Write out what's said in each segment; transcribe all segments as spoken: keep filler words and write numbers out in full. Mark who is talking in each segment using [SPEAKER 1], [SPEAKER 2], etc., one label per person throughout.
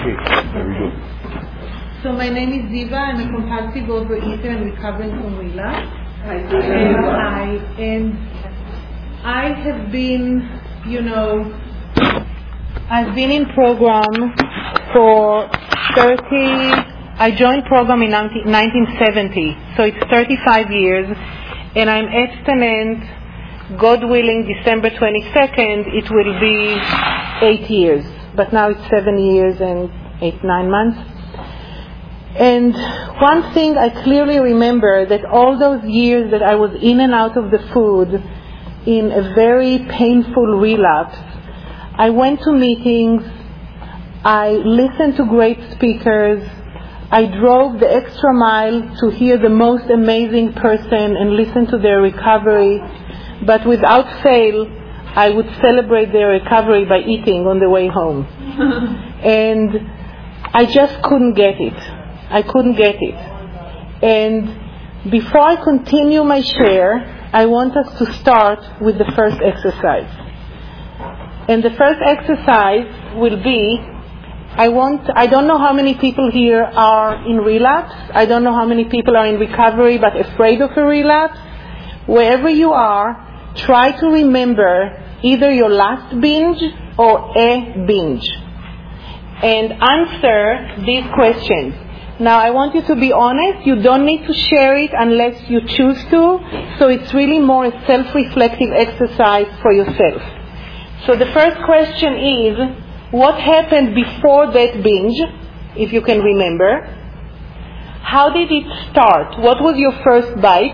[SPEAKER 1] Okay, very good.
[SPEAKER 2] So my name is Ziva. I'm a compulsive overeater and recovering from relapse. And I, and I have been, you know, I've been in program for thirty, I joined program in nineteen seventy, so it's thirty-five years, and I'm abstinent, God willing, December twenty-second, it will be eight years, but now it's seven years and eight, nine months. And one thing I clearly remember, that all those years that I was in and out of the food, in a very painful relapse, I went to meetings, I listened to great speakers, I drove the extra mile to hear the most amazing person and listen to their recovery, but without fail, I would celebrate their recovery by eating on the way home. And I just couldn't get it. I couldn't get it. And before I continue my share, I want us to start with the first exercise. And the first exercise will be, I want, I don't know how many people here are in relapse. I don't know how many people are in recovery but afraid of a relapse. Wherever you are, try to remember either your last binge or a binge. And answer these questions. Now, I want you to be honest. You don't need to share it unless you choose to. So it's really more a self-reflective exercise for yourself. So the first question is, what happened before that binge, if you can remember? How did it start? What was your first bite?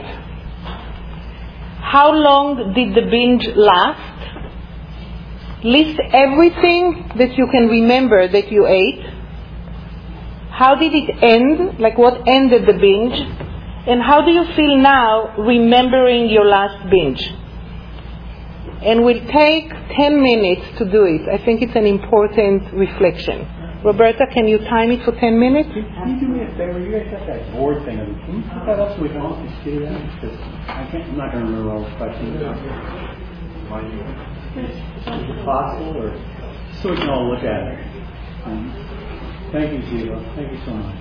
[SPEAKER 2] How long did the binge last? List everything that you can remember that you ate. How did it end? Like, what ended the binge? And how do you feel now remembering your last binge? And we'll take ten minutes to do it. I think it's an important reflection. Roberta, can you time it for ten minutes?
[SPEAKER 1] Can, can you do me a favor? You guys got that board thing. Can you put that up so we can all see that? Because I can't, I'm not going to remember all the questions. Is it possible? Or so we can all look at it. Um, thank you, Ziva. Thank you so much.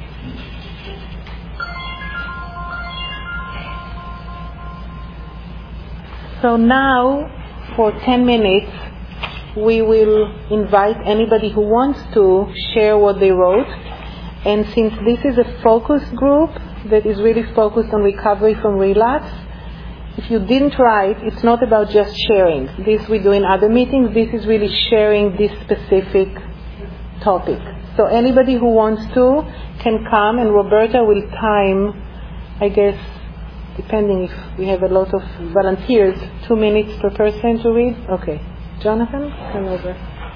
[SPEAKER 2] So now, for ten minutes, we will invite anybody who wants to share what they wrote. And since this is a focus group that is really focused on recovery from relapse, if you didn't write, it's not about just sharing. This we do in other meetings. This is really sharing this specific topic. So anybody who wants to can come, and Roberta will time, I guess, depending if we have a lot of volunteers, two minutes per person to read. Okay. Jonathan, come over.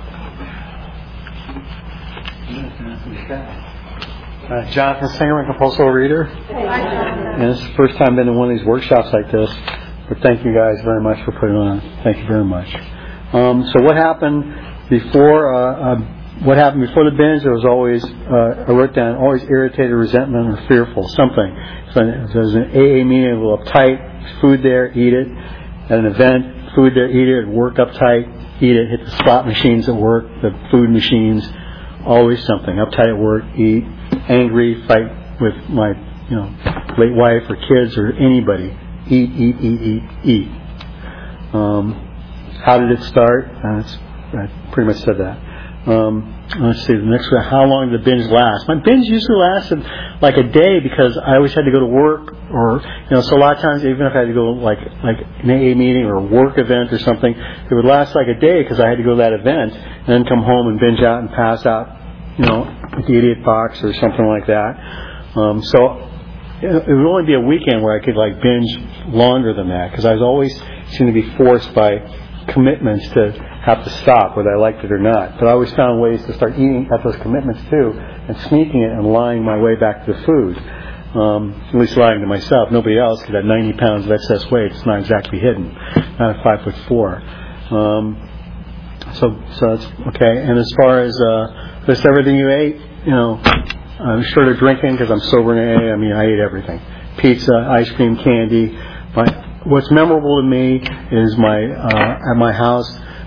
[SPEAKER 3] Uh, Jonathan Singer, compulsive reader. And this is the first time I've been in one of these workshops like this. But thank you guys very much for putting it on. Thank you very much. Um, so what happened before? Uh, uh, what happened before the binge? There was always uh, I wrote down always irritated, resentment, or fearful, something. So if there's an A A meeting, a little uptight, food there, eat it. At an event, food there, eat it. Work uptight, eat it. Hit the slot machines at work, the food machines. Always something. Uptight at work, eat. Angry, fight with my, you know, late wife or kids or anybody. Eat, eat, eat, eat, eat. Um, how did it start? Uh, I pretty much said that. Um, let's see, the next one, how long did the binge last? My binge usually lasted like a day because I always had to go to work or, you know, so a lot of times even if I had to go like like an A A meeting or a work event or something, it would last like a day because I had to go to that event and then come home and binge out and pass out, you know, at the idiot box or something like that. Um, so it would only be a weekend where I could like binge longer than that because I was always seemed to be forced by commitments to have to stop whether I liked it or not. But I always found ways to start eating at those commitments too and sneaking it and lying my way back to the food. Um, at least lying to myself. Nobody else could have ninety pounds of excess weight. It's not exactly hidden. Not at five foot four. Um, so, so that's okay. And as far as uh, list everything you ate, you know, I'm short of drinking because I'm sober in A A. I mean, I ate everything: pizza, ice cream, candy. My, what's memorable to me is my uh, at my house.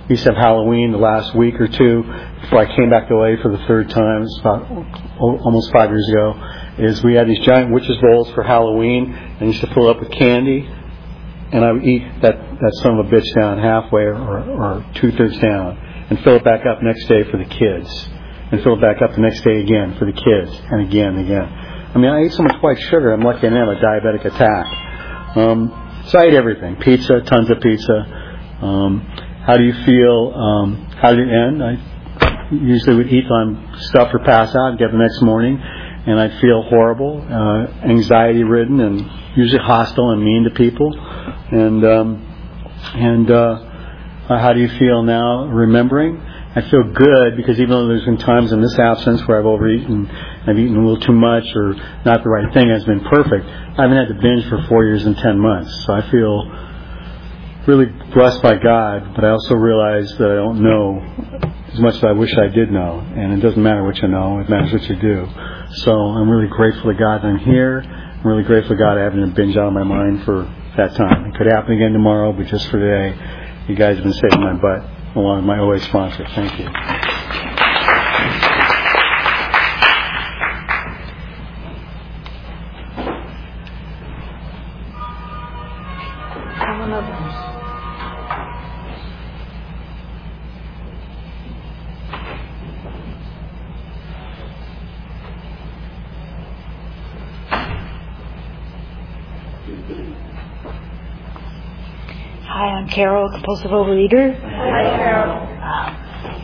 [SPEAKER 3] we used to have Halloween the last week or two before I came back to L A for the third time. It's about almost five years ago. Is we had these giant witches bowls for Halloween, and I used to fill it up with candy, and I would eat that, that son of a bitch down halfway or, or, or two-thirds down, and fill it back up next day for the kids, and fill it back up the next day again for the kids, and again and again. I mean, I ate so much white sugar, I'm lucky I didn't have a diabetic attack. Um, so I ate everything. Pizza, tons of pizza. Um, how do you feel? Um, how did it end? I usually would eat till I'm stuffed or pass out and get up the next morning, and I'd feel horrible, uh, anxiety-ridden, and usually hostile and mean to people. And um, and uh, how do you feel now remembering? I feel good because even though there's been times in this absence where I've overeaten, I've eaten a little too much or not the right thing, has been perfect. I haven't had to binge for four years and ten months. So I feel really blessed by God, but I also realize that I don't know as much as I wish I did know. And it doesn't matter what you know, it matters what you do. So I'm really grateful to God that I'm here. I'm really grateful to God I haven't binge out of my mind for that time. It could happen again tomorrow, but just for today, you guys have been saving my butt, along with my O A sponsor. Thank you.
[SPEAKER 4] Hi, I'm Carol, compulsive overeater.
[SPEAKER 5] Hi, Carol.
[SPEAKER 4] Um,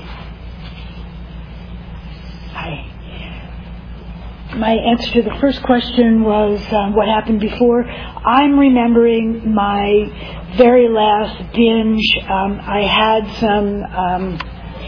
[SPEAKER 4] hi. My answer to the first question was um, what happened before. I'm remembering my very last binge. Um, I had some. Um,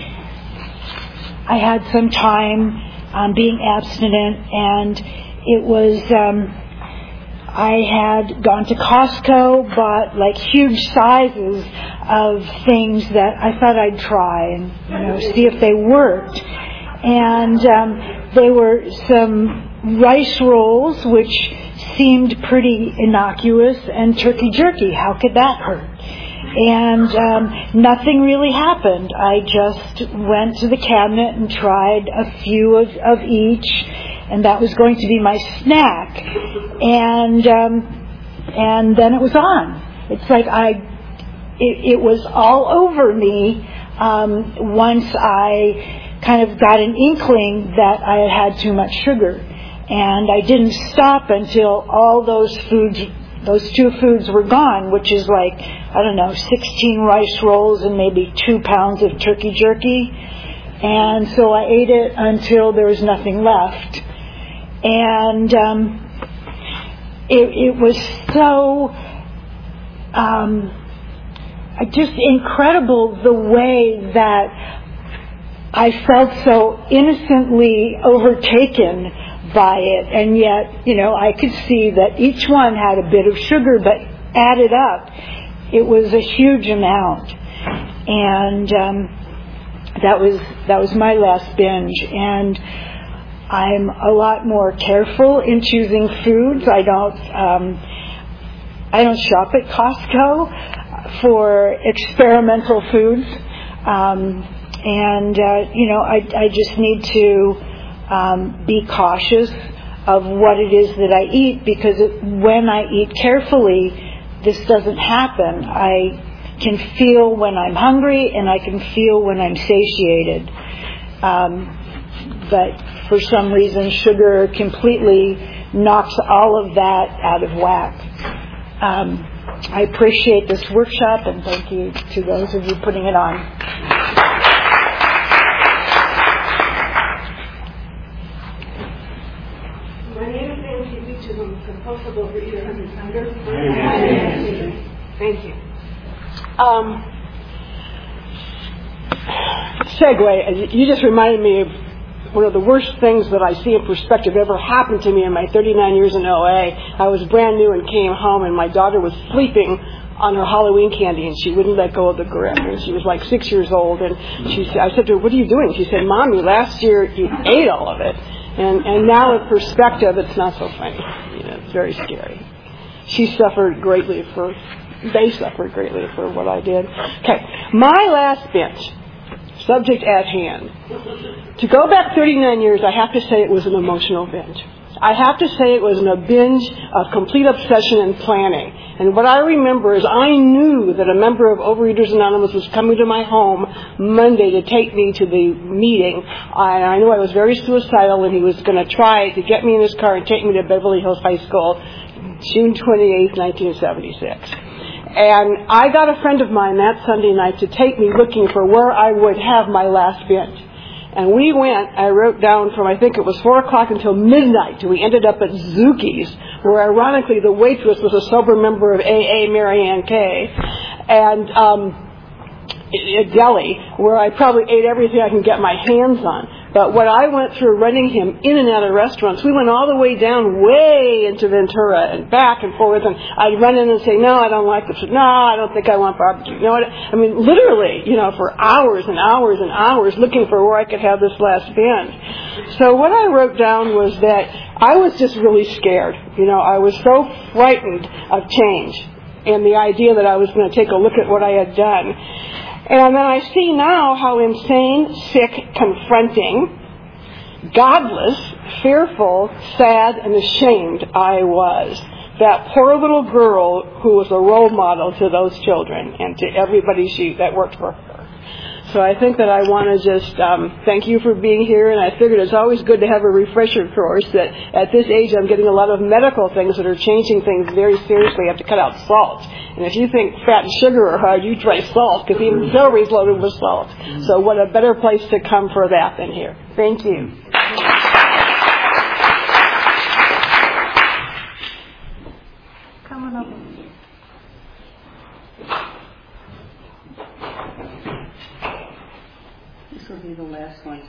[SPEAKER 4] I had some time um, being abstinent, and it was. Um, I had gone to Costco, bought like huge sizes of things that I thought I'd try and, you know, see if they worked. And um, they were some rice rolls, which seemed pretty innocuous, and turkey jerky. How could that hurt? And um, nothing really happened. I just went to the cabinet and tried a few of, of each. And that was going to be my snack, and um, and then it was on. It's like I, it, it was all over me um, once I kind of got an inkling that I had had too much sugar, and I didn't stop until all those foods, those two foods were gone, which is like I don't know, sixteen rice rolls and maybe two pounds of turkey jerky, and so I ate it until there was nothing left. And um, it, it was so um, just incredible the way that I felt so innocently overtaken by it. And yet, you know, I could see that each one had a bit of sugar, but added up, it was a huge amount. And um, that was that was my last binge. And I'm a lot more careful in choosing foods. I don't um, I don't shop at Costco for experimental foods, um, and uh, you know I, I just need to um, be cautious of what it is that I eat, because it, when I eat carefully, this doesn't happen. I can feel when I'm hungry, and I can feel when I'm satiated. Um, but for some reason, sugar completely knocks all of that out of whack. Um, I appreciate this workshop, and thank you to those of you putting it on.
[SPEAKER 5] My name is Nancy Beaches. I'm a compulsive overeater and offender. Thank you. Um, segue, you just reminded me of one of the worst things that I see in perspective ever happened to me in my thirty-nine years in O A. I was brand new and came home, and my daughter was sleeping on her Halloween candy, and she wouldn't let go of the grip. And she was like six years old, and she said, I said to her, "What are you doing?" She said, "Mommy, last year you ate all of it." And and now in perspective, it's not so funny. You know, it's very scary. She suffered greatly for they suffered greatly for what I did. Okay, my last binge, subject at hand. To go back thirty-nine years, I have to say it was an emotional binge. I have to say it was a binge of complete obsession and planning. And what I remember is I knew that a member of Overeaters Anonymous was coming to my home Monday to take me to the meeting. I, I knew I was very suicidal, and he was going to try to get me in his car and take me to Beverly Hills High School, June twenty-eighth, nineteen seventy-six. And I got a friend of mine that Sunday night to take me looking for where I would have my last binge. And we went, I wrote down from, I think it was four o'clock until midnight. We ended up at Zuki's, where ironically the waitress was a sober member of A A, Mary Ann Kay, and um, a deli, where I probably ate everything I can get my hands on. But what I went through running him in and out of restaurants, we went all the way down way into Ventura and back and forth, and I'd run in and say, no, I don't like this. No, I don't think I want barbecue. You know what? I mean, literally, you know, for hours and hours and hours looking for where I could have this last binge. So what I wrote down was that I was just really scared. You know, I was so frightened of change and the idea that I was going to take a look at what I had done. And then I see now how insane, sick, confronting, godless, fearful, sad, and ashamed I was. That poor little girl who was a role model to those children and to everybody she that worked for her. So I think that I want to just um, thank you for being here, and I figured it's always good to have a refresher course that at this age I'm getting a lot of medical things that are changing things very seriously. I have to cut out salt. And if you think fat and sugar are hard, you try salt, because even celery is loaded with salt. So what a better place to come for that than here. Thank you.
[SPEAKER 2] Coming up.
[SPEAKER 6] This will be the last one.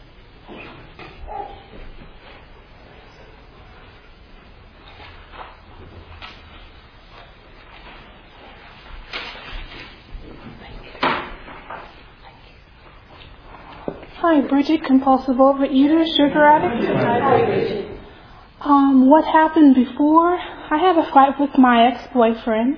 [SPEAKER 7] Hi, Bridget, compulsive overeater, sugar addict. Hi, Bridget. Um, what happened before? I had a fight with my ex-boyfriend.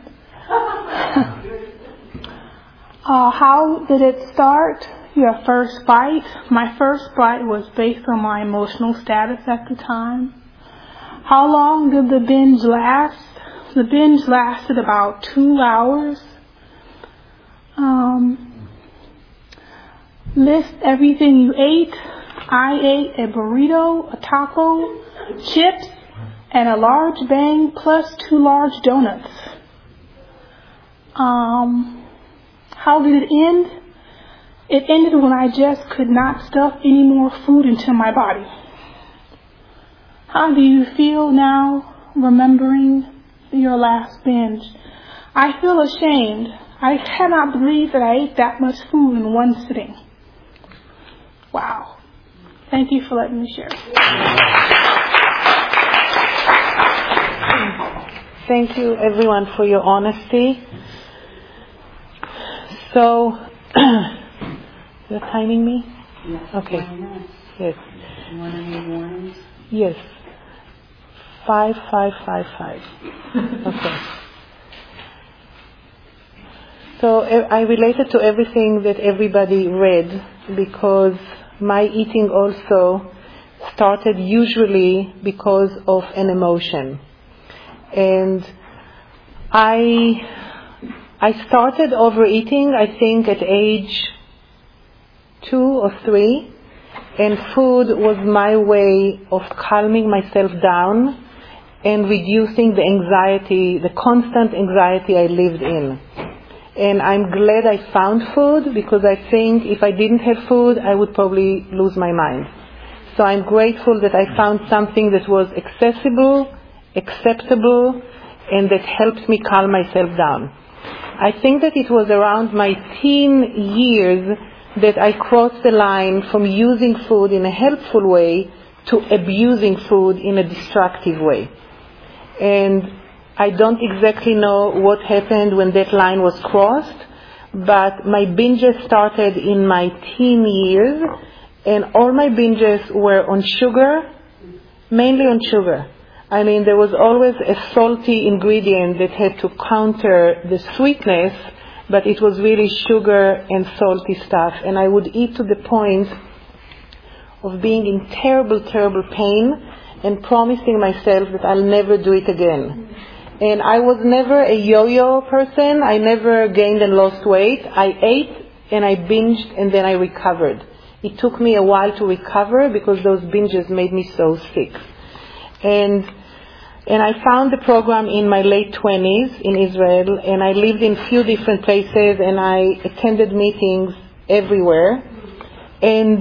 [SPEAKER 7] uh, how did it start? Your first fight. My first fight was based on my emotional status at the time. How long did the binge last? The binge lasted about two hours. Um... List everything you ate. I ate a burrito, a taco, chips, and a large bang plus two large donuts. Um, how did it end? It ended when I just could not stuff any more food into my body. How do you feel now remembering your last binge? I feel ashamed. I cannot believe that I ate that much food in one sitting. Wow. Thank you for letting me share.
[SPEAKER 8] Thank you, everyone, for your honesty. So, you're timing me?
[SPEAKER 6] Yes.
[SPEAKER 8] Okay. Yes.
[SPEAKER 6] You want any warnings?
[SPEAKER 8] Yes. Five, five, five, five. Okay. So I related to everything that everybody read because my eating also started usually because of an emotion. And I I started overeating, I think, at age two or three, and food was my way of calming myself down and reducing the anxiety, the constant anxiety I lived in. And I'm glad I found food, because I think if I didn't have food, I would probably lose my mind. So I'm grateful that I found something that was accessible, acceptable, and that helped me calm myself down. I think that it was around my teen years that I crossed the line from using food in a helpful way to abusing food in a destructive way. And I don't exactly know what happened when that line was crossed, but my binges started in my teen years, and all my binges were on sugar, mainly on sugar. I mean, there was always a salty ingredient that had to counter the sweetness, but it was really sugar and salty stuff. And I would eat to the point of being in terrible, terrible pain and promising myself that I'll never do it again. And I was never a yo-yo person. I never gained and lost weight. I ate and I binged and then I recovered. It took me a while to recover because those binges made me so sick. And and I found the program in my late twenties in Israel, and I lived in few different places and I attended meetings everywhere. And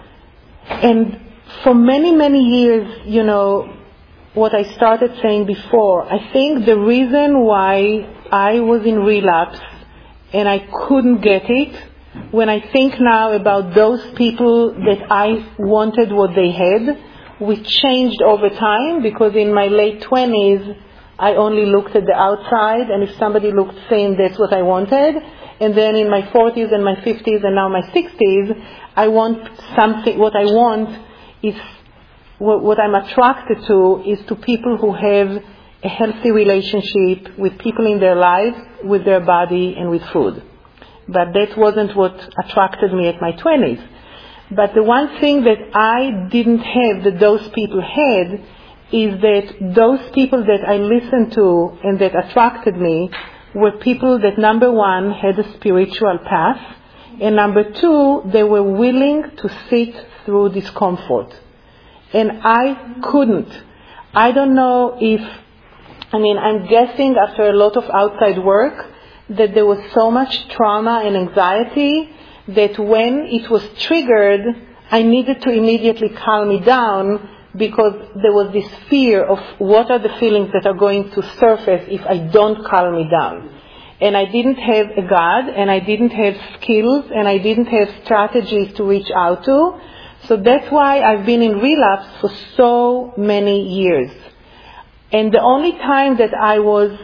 [SPEAKER 8] and for many, many years, you know, what I started saying before, I think the reason why I was in relapse and I couldn't get it, when I think now about those people that I wanted what they had, we changed over time, because in my late twenties, I only looked at the outside, and if somebody looked same, that's what I wanted. And then in my forties and my fifties and now my sixties, I want something, what I want is, what, what I'm attracted to is to people who have a healthy relationship with people in their lives, with their body and with food. But that wasn't what attracted me at my twenties. But the one thing that I didn't have that those people had is that those people that I listened to and that attracted me were people that, number one, had a spiritual path, and number two, they were willing to sit through discomfort. And I couldn't. I don't know if, I mean, I'm guessing after a lot of outside work that there was so much trauma and anxiety that when it was triggered, I needed to immediately calm it down, because there was this fear of what are the feelings that are going to surface if I don't calm it down. And I didn't have a God, and I didn't have skills, and I didn't have strategies to reach out to. So that's why I've been in relapse for so many years. And the only time that I was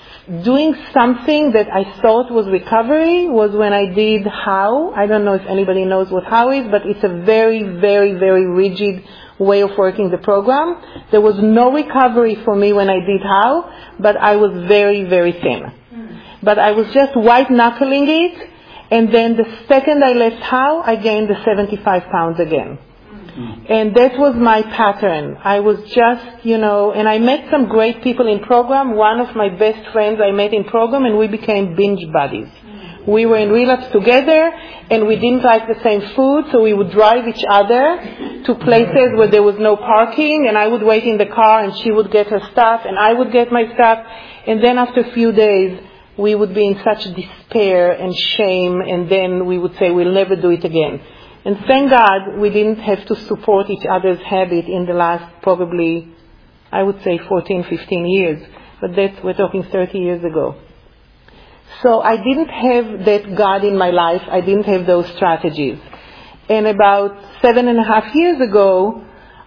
[SPEAKER 8] doing something that I thought was recovery was when I did How. I don't know if anybody knows what How is, but it's a very, very, very rigid way of working the program. There was no recovery for me when I did How, but I was very, very thin. But I was just white-knuckling it, and then the second I left How, I gained the seventy-five pounds again. And that was my pattern. I was just, you know, and I met some great people in program. One of my best friends I met in program, and we became binge buddies. We were in relapse together, and we didn't like the same food, so we would drive each other to places where there was no parking, and I would wait in the car, and she would get her stuff, and I would get my stuff. And then after a few days, we would be in such despair and shame, and then we would say, we'll never do it again. And thank God we didn't have to support each other's habit in the last probably, I would say fourteen, fifteen years. But that's, we're talking thirty years ago. So I didn't have that God in my life. I didn't have those strategies. And about seven and a half years ago,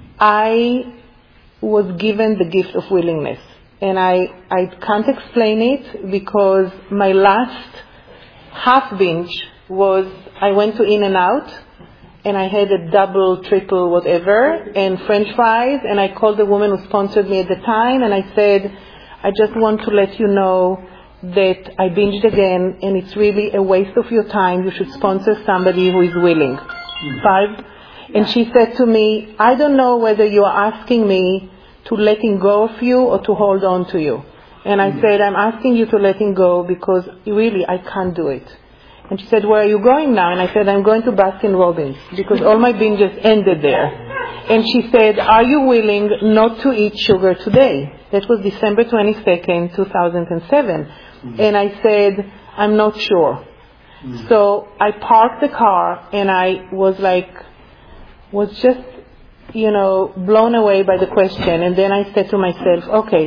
[SPEAKER 8] I was given the gift of willingness. And I, I can't explain it, because my last half binge was, I went to In-N-Out, and I had a double, triple, whatever, and French fries, and I called the woman who sponsored me at the time, and I said, I just want to let you know that I binged again, and it's really a waste of your time. You should sponsor somebody who is willing. Five. And she said to me, I don't know whether you are asking me to letting go of you or to hold on to you. And I said, I'm asking you to letting go, because really I can't do it. And she said, where are you going now? And I said, I'm going to Baskin Robbins, because all my binges ended there. And she said, are you willing not to eat sugar today? That was December twenty-second, two thousand seven. Mm-hmm. And I said, I'm not sure. Mm-hmm. So I parked the car, and I was like, was just, you know, blown away by the question. And then I said to myself, okay,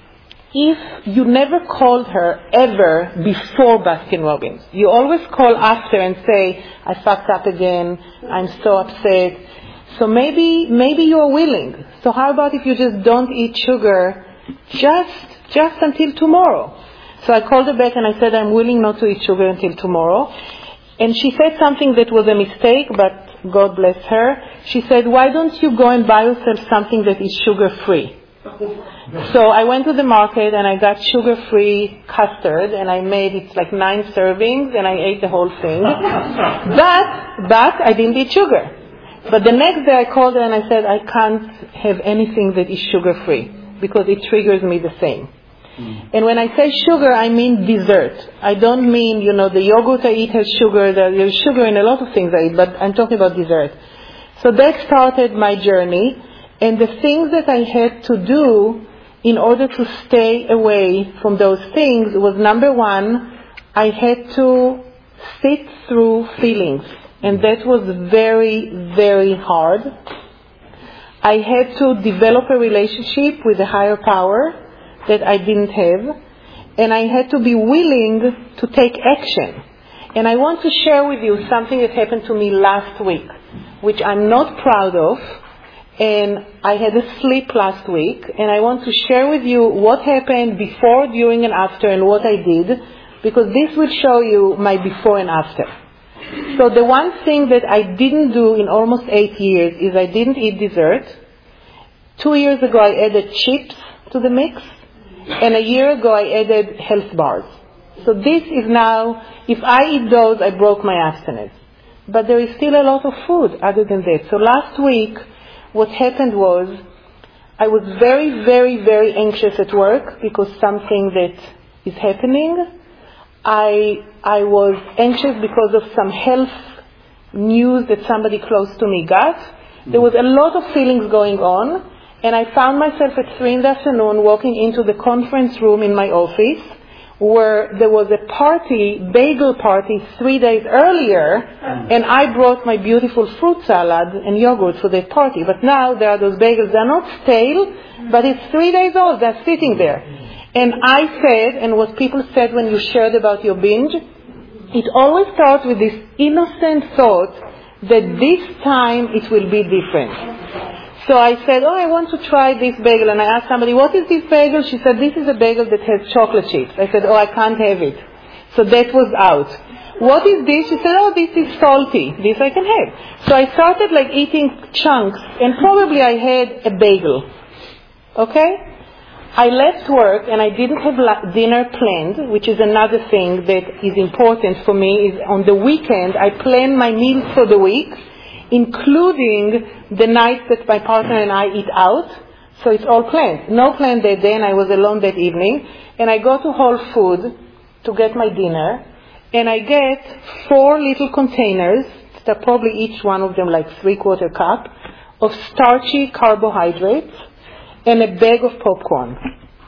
[SPEAKER 8] if you never called her ever before Baskin Robbins, you always call after and say, I fucked up again, I'm so upset. So maybe, maybe you're willing. So how about if you just don't eat sugar just, just until tomorrow? So I called her back and I said, I'm willing not to eat sugar until tomorrow. And she said something that was a mistake, but God bless her. She said, why don't you go and buy yourself something that is sugar-free? So I went to the market and I got sugar-free custard and I made it like nine servings and I ate the whole thing. But, but I didn't eat sugar. But the next day I called her and I said, I can't have anything that is sugar-free because it triggers me the same. Mm. And when I say sugar, I mean dessert. I don't mean, you know, the yogurt I eat has sugar. There's sugar in a lot of things I eat, but I'm talking about dessert. So that started my journey. And the things that I had to do in order to stay away from those things was, number one, I had to sit through feelings. And that was very, very hard. I had to develop a relationship with a higher power that I didn't have. And I had to be willing to take action. And I want to share with you something that happened to me last week, which I'm not proud of. And I had a sleep last week, and I want to share with you what happened before, during, and after, and what I did, because this will show you my before and after. So the one thing that I didn't do in almost eight years is I didn't eat dessert. Two years ago I added chips to the mix, and a year ago I added health bars. So this is now, if I eat those, I broke my abstinence. But there is still a lot of food other than that. So last week, what happened was, I was very, very, very anxious at work because something that is happening. I I was anxious because of some health news that somebody close to me got. There was a lot of feelings going on, and I found myself at three in the afternoon walking into the conference room in my office, where there was a party, bagel party, three days earlier, and I brought my beautiful fruit salad and yogurt for that party. But now there are those bagels. They're not stale, but it's three days old. They're sitting there. And I said, and what people said when you shared about your binge, it always starts with this innocent thought that this time it will be different. So I said, oh, I want to try this bagel. And I asked somebody, what is this bagel? She said, this is a bagel that has chocolate chips. I said, oh, I can't have it. So that was out. What is this? She said, oh, this is salty. This I can have. So I started like eating chunks, and probably I had a bagel. Okay? I left work and I didn't have la- dinner planned, which is another thing that is important for me, is on the weekend I plan my meals for the week, including the nights that my partner and I eat out. So it's all planned. No plan that day, and I was alone that evening. And I go to Whole Foods to get my dinner, and I get four little containers, that are probably each one of them like three-quarter cup, of starchy carbohydrates, and a bag of popcorn.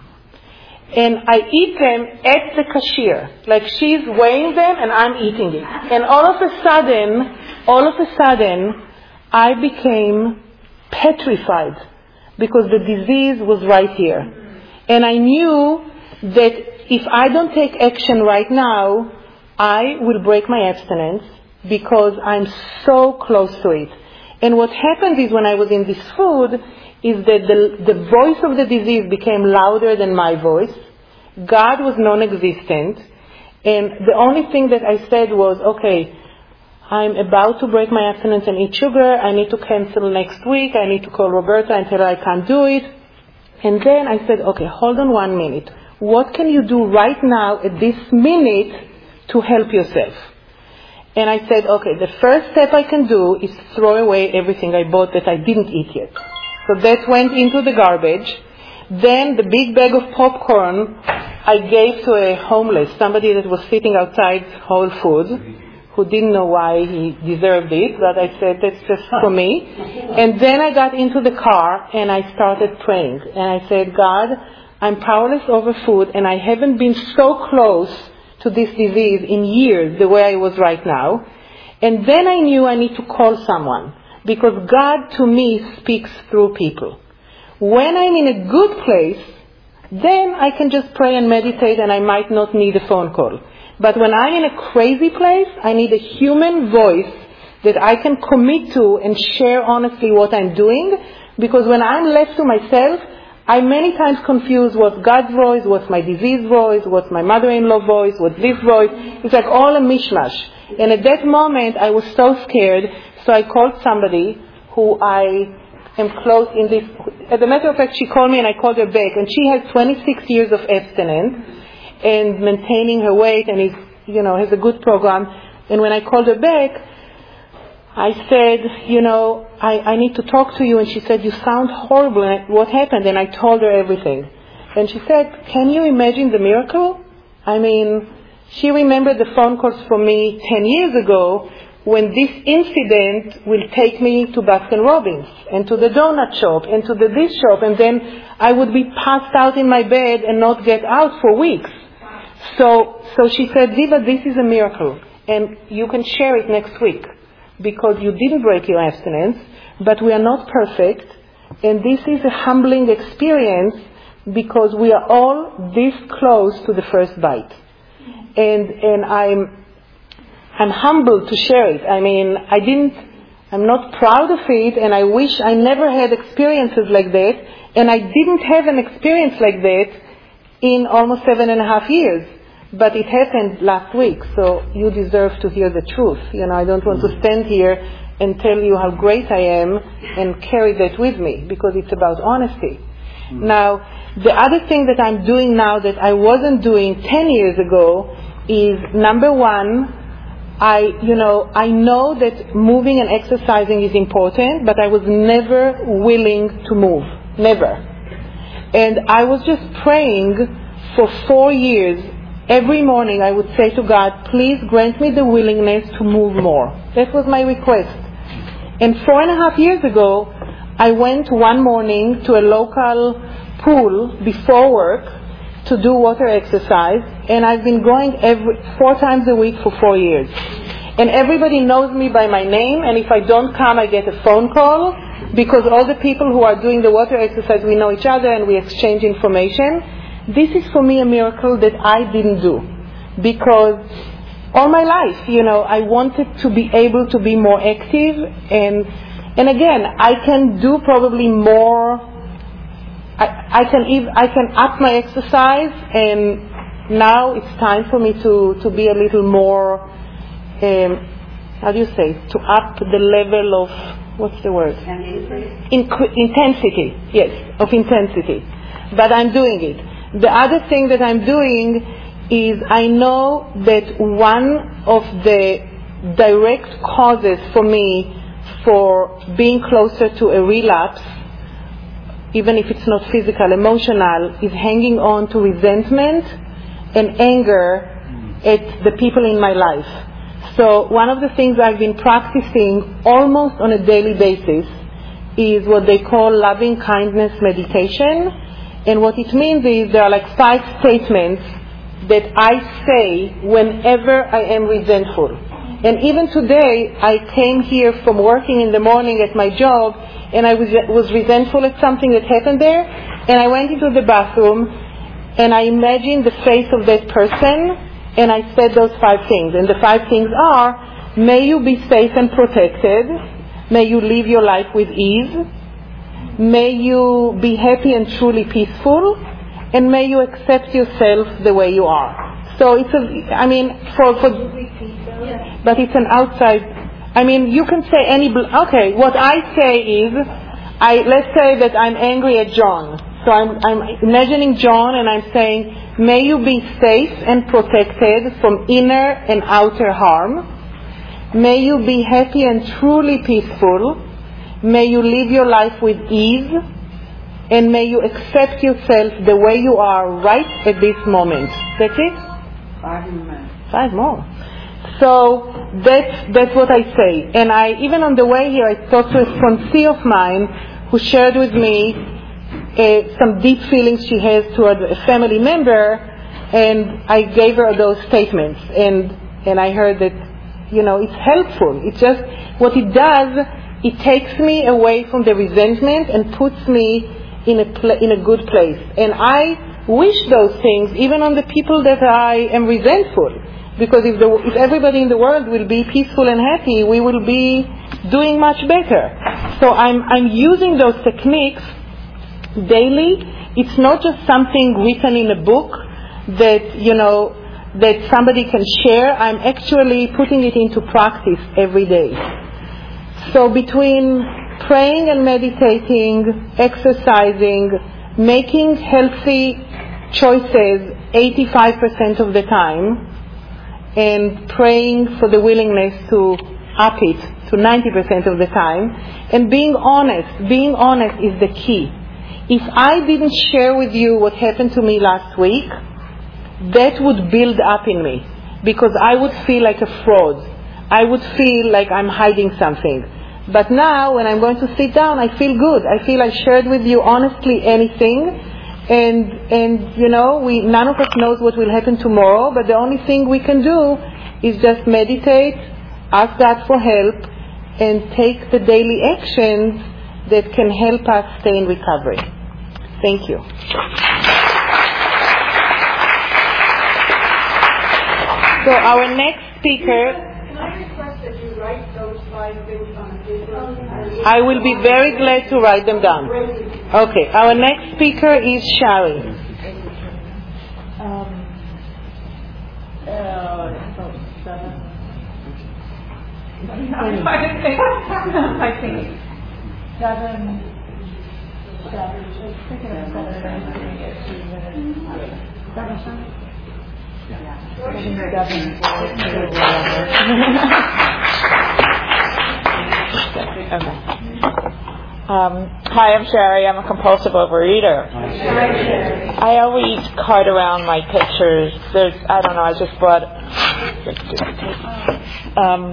[SPEAKER 8] And I eat them at the cashier. Like she's weighing them and I'm eating it. And all of a sudden, all of a sudden, I became petrified because the disease was right here. And I knew that if I don't take action right now, I will break my abstinence because I'm so close to it. And what happened is when I was in this food, is that the, the voice of the disease became louder than my voice. God was non-existent. And the only thing that I said was, okay, I'm about to break my abstinence and eat sugar. I need to cancel next week. I need to call Roberta and tell her I can't do it. And then I said, okay, hold on one minute. What can you do right now at this minute to help yourself? And I said, okay, the first step I can do is throw away everything I bought that I didn't eat yet. So that went into the garbage. Then the big bag of popcorn I gave to a homeless, somebody that was sitting outside Whole Foods, who didn't know why he deserved it, but I said, that's just for me. And then I got into the car and I started praying. And I said, God, I'm powerless over food and I haven't been so close to this disease in years the way I was right now. And then I knew I need to call someone. Because God, to me, speaks through people. When I'm in a good place, then I can just pray and meditate and I might not need a phone call. But when I'm in a crazy place, I need a human voice that I can commit to and share honestly what I'm doing. Because when I'm left to myself, I many times confuse what's God's voice, what's my disease voice, what's my mother-in-law voice, what's this voice. It's like all a mishmash. And at that moment, I was so scared. So I called somebody who I am close in this, As a matter of fact, she called me and I called her back. And she has twenty-six years of abstinence and maintaining her weight and is, you know, has a good program. And when I called her back, I said, you know, I, I need to talk to you. And she said, you sound horrible. And what happened? And I told her everything. And she said, can you imagine the miracle? I mean, she remembered the phone calls from me ten years ago when this incident will take me to Baskin Robbins and to the donut shop and to the this shop, and then I would be passed out in my bed and not get out for weeks. So, so she said, Ziva, this is a miracle, and you can share it next week because you didn't break your abstinence, but we are not perfect, and this is a humbling experience because we are all this close to the first bite. And, and I'm, I'm humbled to share it. I mean, I didn't, I'm not proud of it, and I wish I never had experiences like that, and I didn't have an experience like that in almost seven and a half years. But it happened last week, so you deserve to hear the truth. You know, I don't want to stand here and tell you how great I am and carry that with me, because it's about honesty. Mm. Now, the other thing that I'm doing now that I wasn't doing ten years ago is, number one, I, you know, I know that moving and exercising is important, but I was never willing to move. Never. And I was just praying for four years. Every morning I would say to God, please grant me the willingness to move more. That was my request. And four and a half years ago, I went one morning to a local pool before work to do water exercise, and I've been going every four times a week for four years. And everybody knows me by my name, and if I don't come, I get a phone call, because all the people who are doing the water exercise, we know each other and we exchange information. This is for me a miracle that I didn't do, because all my life, you know, I wanted to be able to be more active, and and again, I can do probably more. I, I can ev- I can up my exercise, and now it's time for me to, to be a little more, um, how do you say, to up the level of, what's the word? In- intensity, yes, of intensity. But I'm doing it. The other thing that I'm doing is I know that one of the direct causes for me for being closer to a relapse, even if it's not physical, emotional, is hanging on to resentment and anger at the people in my life. So one of the things I've been practicing almost on a daily basis is what they call loving kindness meditation. And what it means is there are like five statements that I say whenever I am resentful. And even today, I came here from working in the morning at my job, and I was, was resentful at something that happened there, and I went into the bathroom, and I imagined the face of that person, and I said those five things. And the five things are, may you be safe and protected, may you live your life with ease, may you be happy and truly peaceful, and may you accept yourself the way you are. So it's a, I mean, for, for but it's an outside, I mean, you can say any, okay, what I say is, I, let's say that I'm angry at John. So I'm, I'm imagining John and I'm saying, may you be safe and protected from inner and outer harm. May you be happy and truly peaceful. May you live your life with ease. And may you accept yourself the way you are right at this moment. That's it?
[SPEAKER 6] Five more.
[SPEAKER 8] Five more. So that's, that's what I say. And I, even on the way here, I talked to a sponsee of mine who shared with me uh, some deep feelings she has toward a family member, and I gave her those statements. And, and I heard that, you know, it's helpful. It's just, what it does, it takes me away from the resentment and puts me in a pl- in a good place. And I wish those things even on the people that I am resentful. Because if, the, if everybody in the world will be peaceful and happy, we will be doing much better. So I'm, I'm using those techniques daily. It's not just something written in a book that, you know, that somebody can share. I'm actually putting it into practice every day. So between praying and meditating, exercising, making healthy choices eighty-five percent of the time, and praying for the willingness to up it to ninety percent of the time, and being honest. Being honest is the key. If I didn't share with you what happened to me last week, that would build up in me, because I would feel like a fraud. I would feel like I'm hiding something. But now, when I'm going to sit down, I feel good. I feel I shared with you honestly anything, and and you know, we none of us knows what will happen tomorrow. But the only thing we can do is just meditate, ask God for help, and take the daily actions that can help us stay in recovery. Thank you. So our next speaker.
[SPEAKER 5] Can I request that you write those five things on paper?
[SPEAKER 8] I will be very glad to write them down. Okay, our next speaker is Shari.
[SPEAKER 6] Um, uh, seven. I think seven. Seven. Just thinking of seven. Seven. Seven.
[SPEAKER 9] Um, hi, I'm Sherry. I'm a compulsive overeater. I always cart around my pictures. There's, I don't know, I just brought. Um,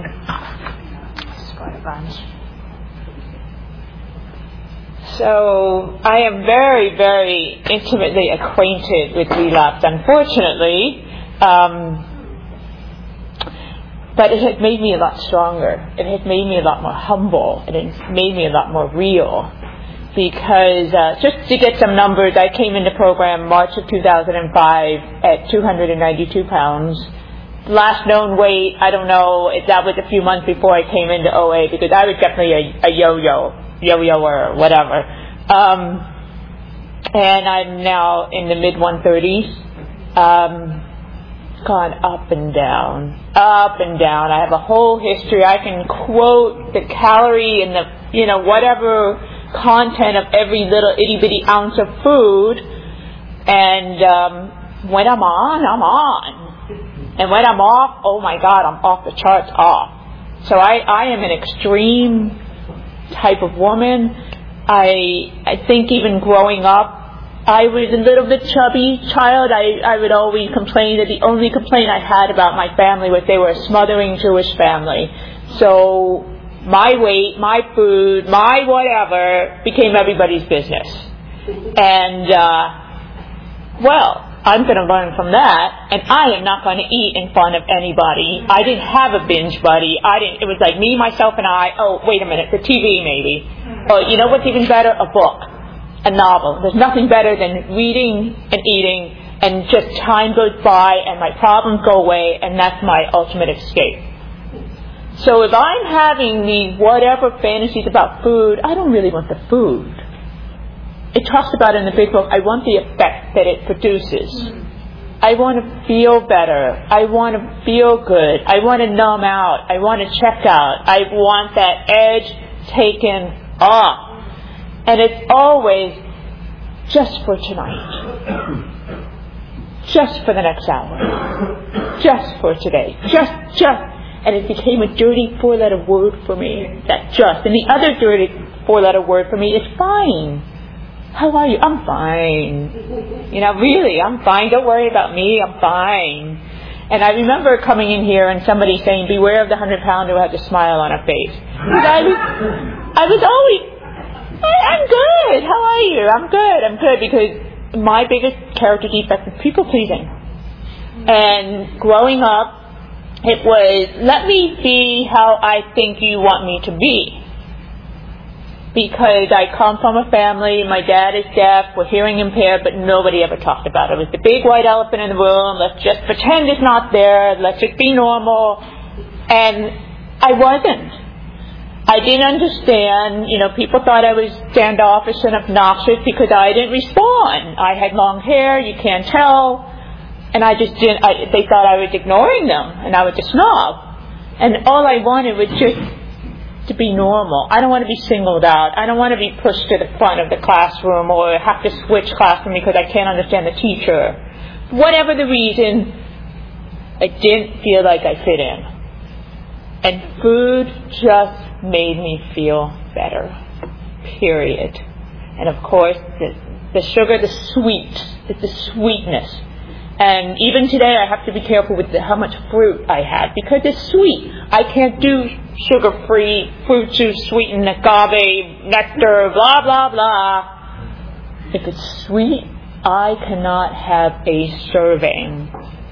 [SPEAKER 9] so I am very, very intimately acquainted with relapse, unfortunately. Um, but it had made me a lot stronger. It had made me a lot more humble. It had made me a lot more real. Because uh, just to get some numbers, I came into program March of two thousand five at two hundred ninety-two pounds. Last known weight, I don't know if that was a few months before I came into O A, because I was definitely a, a yo-yo, yo-yo or whatever. Um, and I'm now in the mid one thirties. Um, gone up and down, up and down. I have a whole history. I can quote the calorie and the, you know, whatever content of every little itty bitty ounce of food. And um, when I'm on, I'm on. And when I'm off, oh my God, I'm off the charts off. So I, I am an extreme type of woman. I I think even growing up, I was a little bit chubby child. I, I would always complain that the only complaint I had about my family was they were a smothering Jewish family. So my weight, my food, my whatever became everybody's business. And, uh, well, I'm going to learn from that, and I am not going to eat in front of anybody. I didn't have a binge buddy. I didn't. It was like me, myself, and I. Oh, wait a minute, the T V maybe. Oh, you know what's even better? A book. A novel. There's nothing better than reading and eating, and just time goes by and my problems go away, and that's my ultimate escape. So if I'm having these whatever fantasies about food, I don't really want the food. It talks about in the big book, I want the effect that it produces. I want to feel better. I want to feel good. I want to numb out. I want to check out. I want that edge taken off. And it's always just for tonight. Just for the next hour. Just for today. Just, just. And it became a dirty four-letter word for me. That just. And the other dirty four-letter word for me is fine. How are you? I'm fine. You know, really, I'm fine. Don't worry about me. I'm fine. And I remember coming in here and somebody saying, beware of the hundred-pounder who has a smile on her face. Because I was, I was always... I'm good. How are you? I'm good. I'm good because my biggest character defect is people pleasing. And growing up, it was, let me be how I think you want me to be. Because I come from a family, my dad is deaf, we're hearing impaired, but nobody ever talked about it. It was the big white elephant in the room. Let's just pretend it's not there. Let's just be normal. And I wasn't. I didn't understand, you know, people thought I was standoffish and obnoxious because I didn't respond. I had long hair, you can't tell, and I just didn't, I, they thought I was ignoring them, and I was a snob. And all I wanted was just to be normal. I don't want to be singled out. I don't want to be pushed to the front of the classroom or have to switch classroom because I can't understand the teacher. Whatever the reason, I didn't feel like I fit in. And food just made me feel better. Period. And of course, the, the sugar, the sweet, it's the sweetness. And even today, I have to be careful with the, how much fruit I have because it's sweet. I can't do sugar-free fruit juice, sweetened agave, nectar, blah, blah, blah. If it's sweet, I cannot have a serving.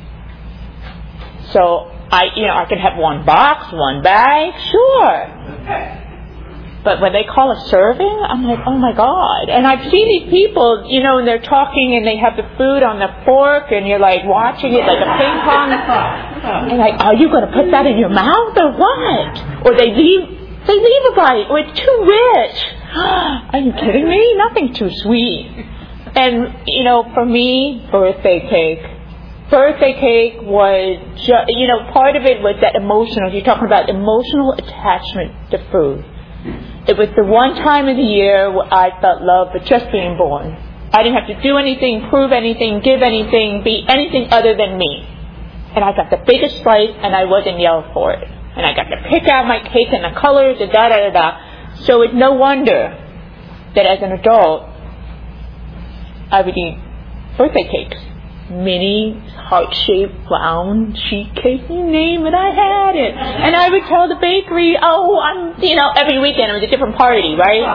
[SPEAKER 9] So, I, you know, I can have one box, one bag, sure. But when they call a serving, I'm like, oh my God. And I've seen these people, you know, and they're talking and they have the food on the fork and you're like watching it like a ping pong. And like, are you going to put that in your mouth or what? Or they leave, they leave a bite. Or it's too rich. Are you kidding me? Nothing too sweet. And, you know, for me, birthday cake. Birthday cake was, ju- you know, part of it was that emotional, you're talking about emotional attachment to food. It was the one time of the year where I felt love for just being born. I didn't have to do anything, prove anything, give anything, be anything other than me. And I got the biggest slice and I wasn't yelled for it. And I got to pick out my cake and the colors and da da da da. So it's no wonder that as an adult, I would eat birthday cakes. Mini, heart-shaped, round, sheet cake, you name it, I had it. And I would tell the bakery, oh, I'm, you know, every weekend it was a different party, right?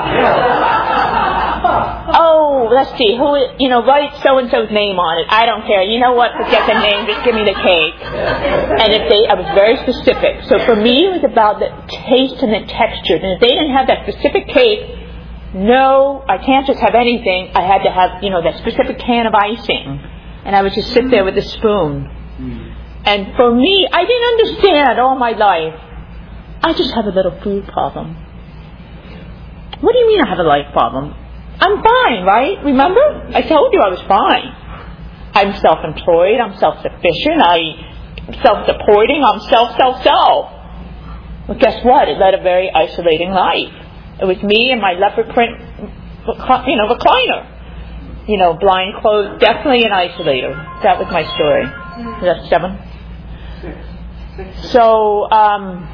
[SPEAKER 9] Oh, let's see, who, you know, write so-and-so's name on it. I don't care. You know what? Forget the name. Just give me the cake. And if they, I was very specific. So for me, it was about the taste and the texture. And if they didn't have that specific cake, no, I can't just have anything. I had to have, you know, that specific can of icing. And I would just sit there with a spoon. And for me, I didn't understand all my life. I just have a little food problem. What do you mean I have a life problem? I'm fine, right? Remember? I told you I was fine. I'm self-employed. I'm self-sufficient. I'm self-supporting. I'm self-self-self. Well, guess what? It led a very isolating life. It was me and my leopard print, you know, recliner. You know, blind clothes, definitely an isolator. That was my story. Is that seven? Six. So, um,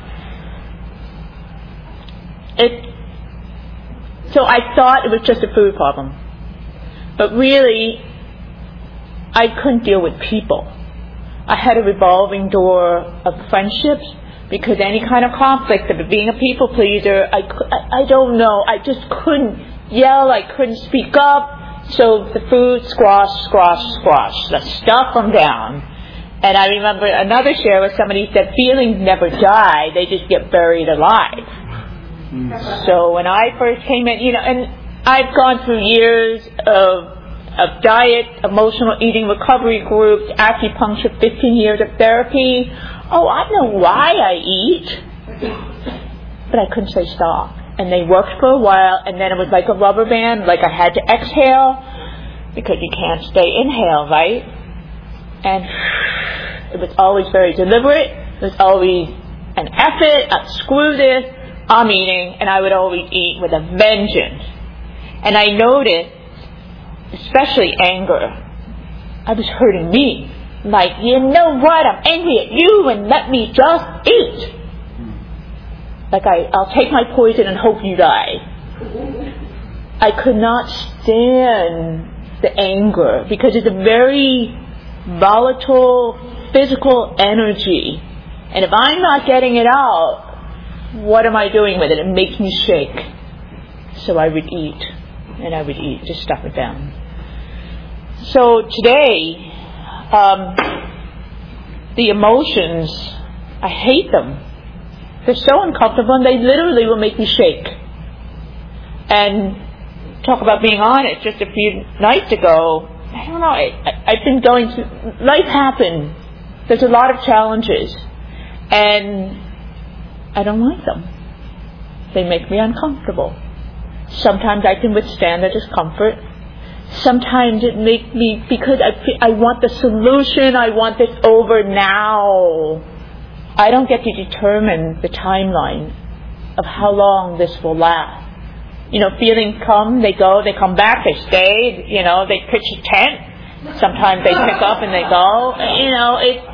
[SPEAKER 9] it, so I thought it was just a food problem. But really, I couldn't deal with people. I had a revolving door of friendships because any kind of conflict of being a people pleaser, I, I, I don't know, I just couldn't yell, I couldn't speak up. So the food, squash, squash, squash. Let's stuff them down. And I remember another share where somebody said, feelings never die, they just get buried alive. Mm. So when I first came in, you know, and I've gone through years of of diet, emotional eating recovery groups, acupuncture, fifteen years of therapy. Oh, I know why I eat. But I couldn't say stop. And they worked for a while, and then it was like a rubber band, like I had to exhale, because you can't stay inhale, right? And it was always very deliberate. It was always an effort. Uh, screw this, I'm eating, and I would always eat with a vengeance. And I noticed, especially anger, I was hurting me. Like, you know what, I'm angry at you, and let me just eat. Like, I, I'll take my poison and hope you die. I could not stand the anger because it's a very volatile, physical energy. And if I'm not getting it out, what am I doing with it? It makes me shake. So I would eat, and I would eat, just stuff it down. So today, um, the emotions, I hate them. They're so uncomfortable, and they literally will make me shake. And talk about being honest, just a few nights ago, I don't know, I, I, I've been going through, life happened. There's a lot of challenges. And I don't like them. They make me uncomfortable. Sometimes I can withstand the discomfort. Sometimes it makes me, because I, feel, I want the solution, I want this over now. I don't get to determine the timeline. of how long this will last. You know, feelings come, they go, they come back, they stay, you know, they pitch a tent. Sometimes they pick up and they go. You know, it.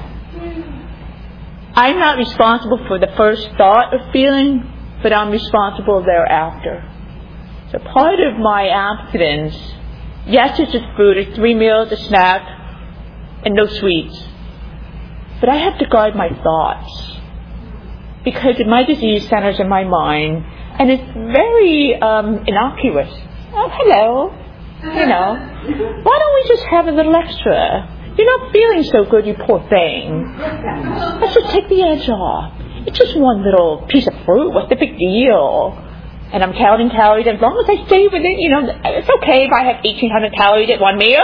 [SPEAKER 9] I'm not responsible for the first thought of feeling, but I'm responsible thereafter. So part of my abstinence, yes, it's just food, it's three meals, a snack, and no sweets. But I have to guard my thoughts, because my disease centers in my mind, and it's very um, innocuous. Oh, hello. You know, why don't we just have a little extra? You're not feeling so good, you poor thing. Let's just take the edge off. It's just one little piece of fruit. What's the big deal? And I'm counting calories. As long as I stay within, you know, it's okay if I have eighteen hundred calories at one meal.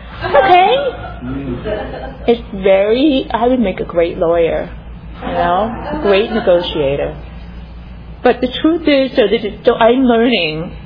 [SPEAKER 9] Okay. It's very, I would make a great lawyer, you know, a great negotiator. But the truth is, so, that it, so I'm learning,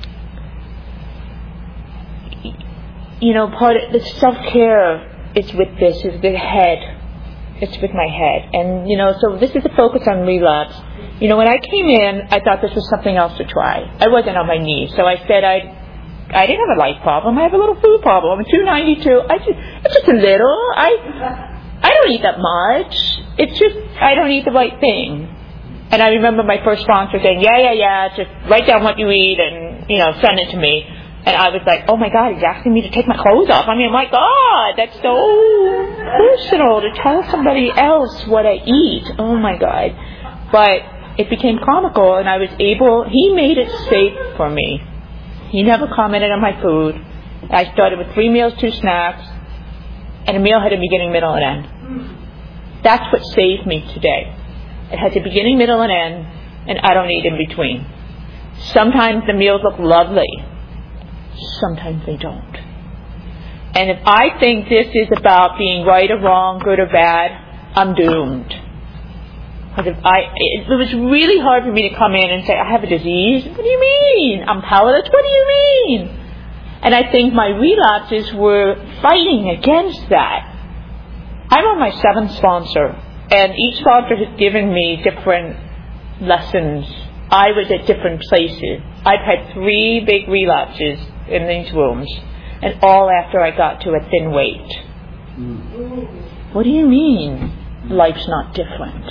[SPEAKER 9] you know, part of the self-care is with this, is the head. It's with my head. And, you know, so this is a focus on relapse. You know, when I came in, I thought this was something else to try. I wasn't on my knees. So I said I I didn't have a life problem. I have a little food problem. I'm two ninety-two. I just, it's just a little. I I don't eat that much. It's just, I don't eat the right thing. And I remember my first sponsor saying, yeah, yeah, yeah, just write down what you eat and, you know, send it to me. And I was like, oh my God, he's asking me to take my clothes off. I mean, my God, that's so personal to tell somebody else what I eat. Oh my God. But it became comical, and I was able, he made it safe for me. He never commented on my food. I started with three meals, two snacks, and a meal had a beginning, middle, and end. That's what saved me today. It has a beginning, middle, and end, and I don't eat in between. Sometimes the meals look lovely. Sometimes they don't. And if I think this is about being right or wrong, good or bad, I'm doomed. Because if I, it, it was really hard for me to come in and say, I have a disease. What do you mean? I'm powerless. What do you mean? And I think my relapses were fighting against that. I'm on my seventh sponsor, and each sponsor has given me different lessons. I was at different places. I've had three big relapses in these rooms, and all after I got to a thin weight. Mm. What do you mean life's not different?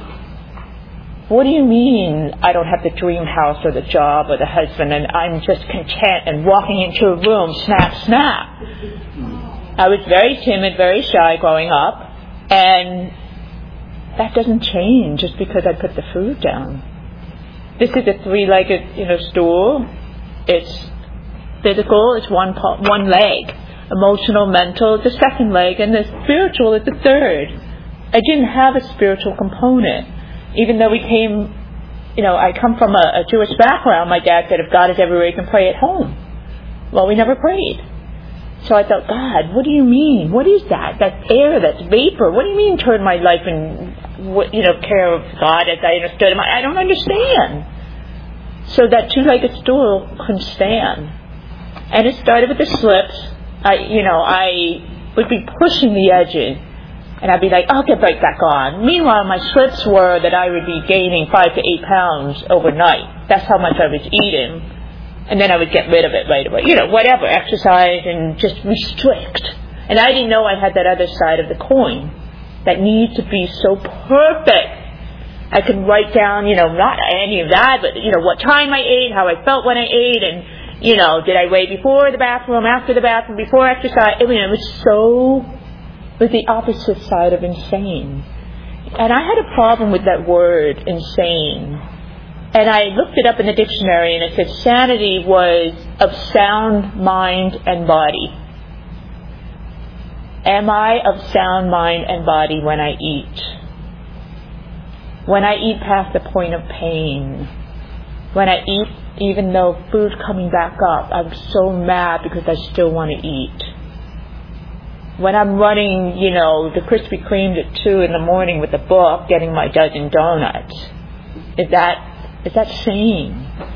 [SPEAKER 9] What do you mean I don't have the dream house or the job or the husband and I'm just content and walking into a room, snap, snap? I was very timid, very shy growing up, and that doesn't change just because I put the food down. This is a three-legged, you know, stool. It's physical, it's one one leg. Emotional, mental, it's the second leg, and the spiritual is the third. I didn't have a spiritual component. Even though we came, you know, I come from a, a Jewish background, my dad said, if God is everywhere, you can pray at home. Well, we never prayed. So I thought, God, what do you mean? What is that? That's air, that's vapor. What do you mean turn my life in, you know, care of God as I understood him? I don't understand. So that two-legged stool couldn't stand. And it started with the slips. I, you know, I would be pushing the edges. And I'd be like, I'll get right back on. Meanwhile, my slips were that I would be gaining five to eight pounds overnight. That's how much I was eating. And then I would get rid of it right away. You know, whatever, exercise and just restrict. And I didn't know I had that other side of the coin that needs to be so perfect. I could write down, you know, not any of that, but, you know, what time I ate, how I felt when I ate, and, you know, did I weigh before the bathroom, after the bathroom, before exercise. I mean, it was so... was the opposite side of insane. And I had a problem with that word, insane. And I looked it up in the dictionary, and it said sanity was of sound mind and body. Am I of sound mind and body when I eat? When I eat past the point of pain? When I eat even though food's coming back up, I'm so mad because I still want to eat. When I'm running, you know, the Krispy Kreme at two in the morning with a book, getting my dozen donuts, is that is that sane?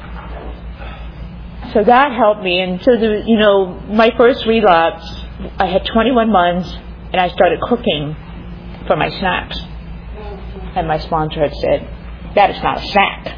[SPEAKER 9] So that helped me. And so, the, you know, my first relapse, I had twenty-one months, and I started cooking for my snacks. And my sponsor had said, that is not a snack.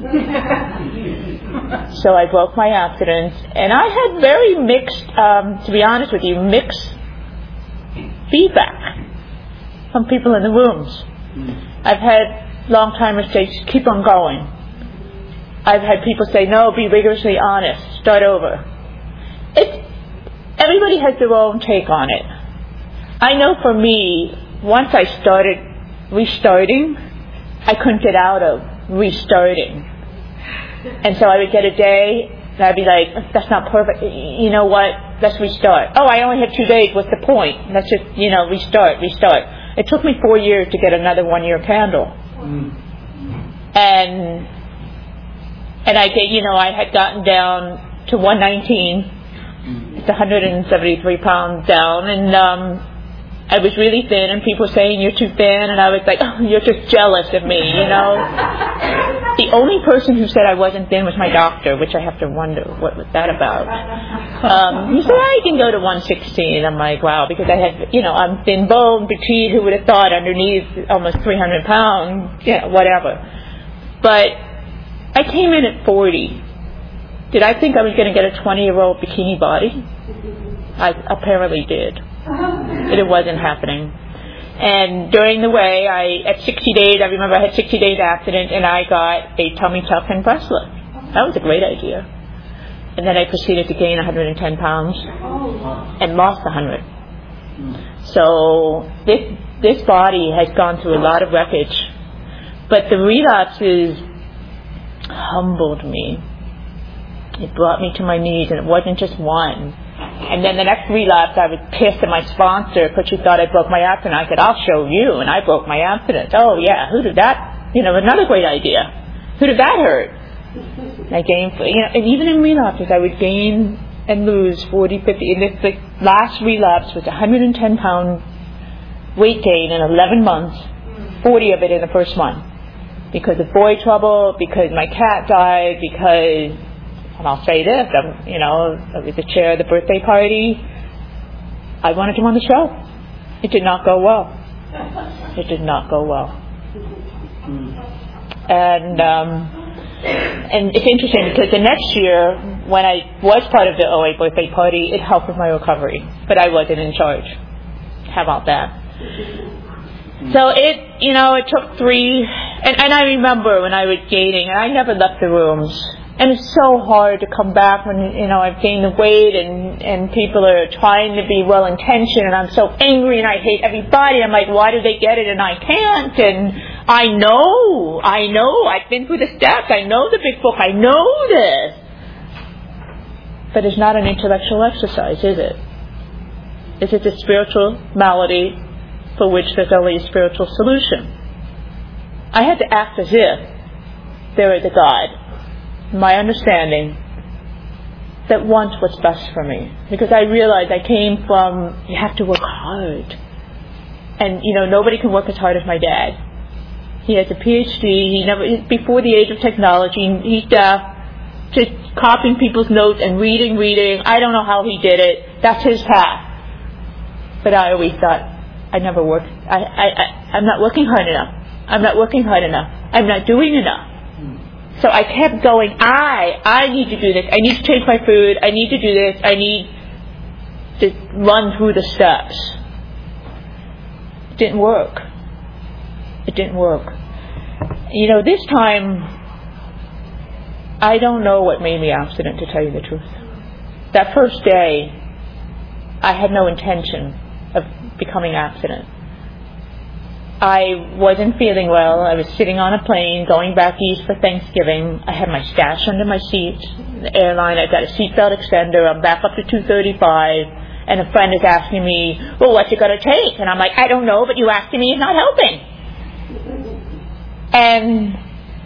[SPEAKER 9] So I broke my abstinence, and I had very mixed, um, to be honest with you, mixed feedback from people in the rooms. I've had long-timers say, keep on going. I've had people say, no, be rigorously honest, start over. It, everybody has their own take on it. I know for me, once I started restarting, I couldn't get out of restarting. And so I would get a day, and I'd be like, that's not perfect. You know what? Let's restart. Oh, I only have two days. What's the point? Let's just, you know, restart, restart. It took me four years to get another one-year candle. Mm. And and I get, you know, I had gotten down to one nineteen. It's one hundred seventy-three pounds down, and um, I was really thin, and people were saying you're too thin, and I was like, oh, you're just jealous of me, you know. The only person who said I wasn't thin was my doctor, which I have to wonder what was that about. Um, he said, I can go to one sixteen. I'm like, wow, because I had, you know, I'm thin bone, petite. Who would have thought underneath almost three hundred pounds, yeah, whatever. But I came in at forty. Did I think I was going to get a twenty-year-old bikini body? I apparently did. But it wasn't happening. And during the way, I at sixty days, I remember I had sixty days abstinent, and I got a tummy tuck and breast lift. That was a great idea. And then I proceeded to gain one hundred ten pounds and lost one hundred. So this this body has gone through a lot of wreckage. But the relapses humbled me. It brought me to my knees, and it wasn't just one. And then the next relapse, I was pissed at my sponsor because she thought I broke my abstinence. I said, I'll show you. And I broke my abstinence. Oh, yeah, who did that? You know, another great idea. Who did that hurt? I gained, you know, and even in relapses, I would gain and lose forty, fifty. And this, the last relapse was one hundred ten pound weight gain in eleven months, forty of it in the first one. Because of boy trouble, because my cat died, because... And I'll say this, I'm, you know, I was the chair of the birthday party. I wanted him on the show. It did not go well. It did not go well. And um, and it's interesting because the next year, when I was part of the O A birthday party, it helped with my recovery. But I wasn't in charge. How about that? So it, you know, it took three, and, and I remember when I was gaining, and I never left the rooms. And it's so hard to come back when, you know, I've gained the weight and, and people are trying to be well-intentioned, and I'm so angry and I hate everybody. I'm like, why do they get it and I can't? And I know, I know, I've been through the steps. I know the big book. I know this. But it's not an intellectual exercise, is it? Is it a spiritual malady for which there's only a spiritual solution? I had to act as if there is a God, my understanding, that wants what's best for me. Because I realized I came from, you have to work hard. And, you know, nobody can work as hard as my dad. He has a P H D. He never, before the age of technology, he's deaf, just copying people's notes and reading, reading. I don't know how he did it. That's his path. But I always thought, I never worked, I, I, I, I'm not working hard enough. I'm not working hard enough. I'm not doing enough. So I kept going, I, I need to do this. I need to change my food. I need to do this. I need to run through the steps. It didn't work. It didn't work. You know, this time, I don't know what made me abstinent, to tell you the truth. That first day, I had no intention of becoming abstinent. I wasn't feeling well. I was sitting on a plane going back east for Thanksgiving. I had my stash under my seat. The airline, I've got a seatbelt extender. I'm back up to two thirty-five. And a friend is asking me, well, what's it going to take? And I'm like, I don't know, but you asking me is not helping. And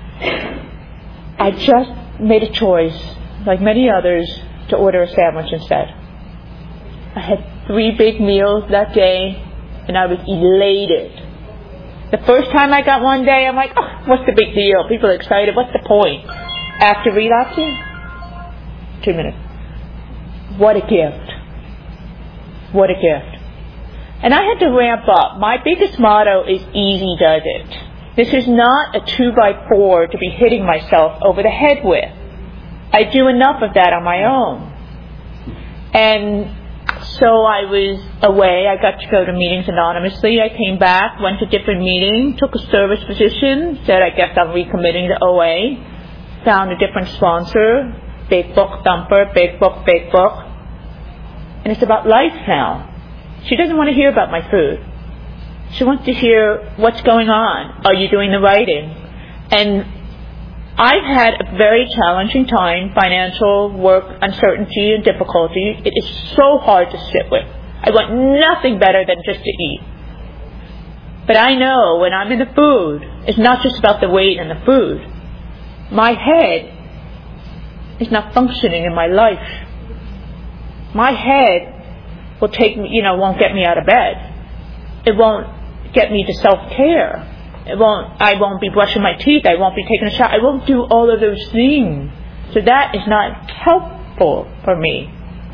[SPEAKER 9] I just made a choice, like many others, to order a sandwich instead. I had three big meals that day, and I was elated. The first time I got one day, I'm like, oh, what's the big deal? People are excited. What's the point? After relapsing, two minutes. What a gift. What a gift. And I had to ramp up. My biggest motto is easy does it. This is not a two by four to be hitting myself over the head with. I do enough of that on my own. And so I was away. I got to go to meetings anonymously. I came back, went to different meetings, took a service position, said I guess I'm recommitting to O A, found a different sponsor, big book thumper, big book, big book. And it's about life now. She doesn't want to hear about my food. She wants to hear what's going on. Are you doing the writing? And I've had a very challenging time, financial, work, uncertainty, and difficulty. It is so hard to sit with. I want nothing better than just to eat. But I know when I'm in the food, it's not just about the weight and the food. My head is not functioning in my life. My head will take me, you know, won't get me out of bed. It won't get me to self-care. It won't, I won't be brushing my teeth. I won't be taking a shower. I won't do all of those things. So that is not helpful for me.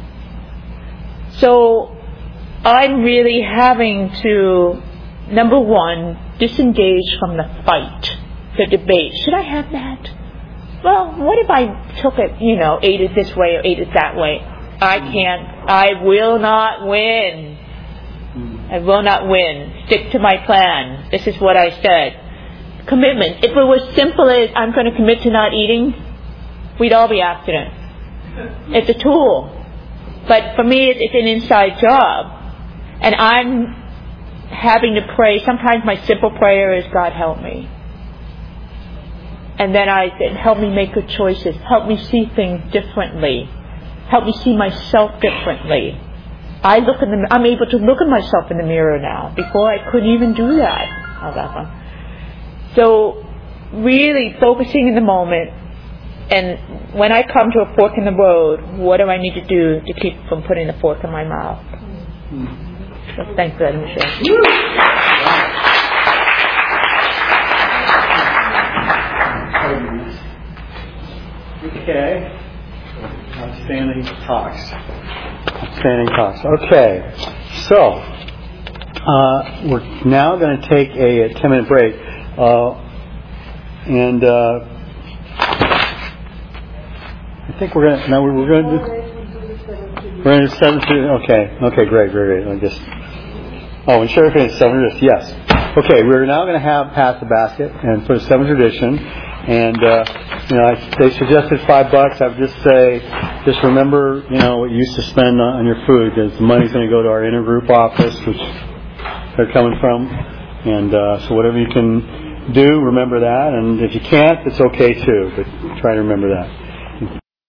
[SPEAKER 9] So I'm really having to, number one, disengage from the fight, the debate. Should I have that? Well, what if I took it, you know, ate it this way or ate it that way? I can't, I will not win. I will not win. Stick to my plan. This is what I said. Commitment. If it was simple as I'm going to commit to not eating, we'd all be abstinent. It's a tool. But for me, it's an inside job. And I'm having to pray. Sometimes my simple prayer is, God, help me. And then I said, help me make good choices. Help me see things differently. Help me see myself differently. I look in the, I'm able to look at myself in the mirror now. Before I couldn't even do that. How's that fun? So really focusing in the moment, and when I come to a fork in the road, what do I need to do to keep from putting the fork in my mouth? So thanks for letting me share.
[SPEAKER 3] Okay. Outstanding talks. Outstanding talks. Okay. So, uh, we're now going to take a, a ten minute break. Uh, and uh, I think we're going to, no, we're going to do, we're going to do seven to, okay. Okay, great, great, great. I guess, oh, and Sheriff is seven tradition, yes. Okay, we're now going to have Pass the Basket and for the seventh tradition. And, uh, you know, I, they suggested five bucks. I would just say, just remember, you know, what you used to spend on, on your food, because the money's going to go to our intergroup office, which they're coming from. And uh, so whatever you can do, remember that. And if you can't, it's okay too, but try to remember that.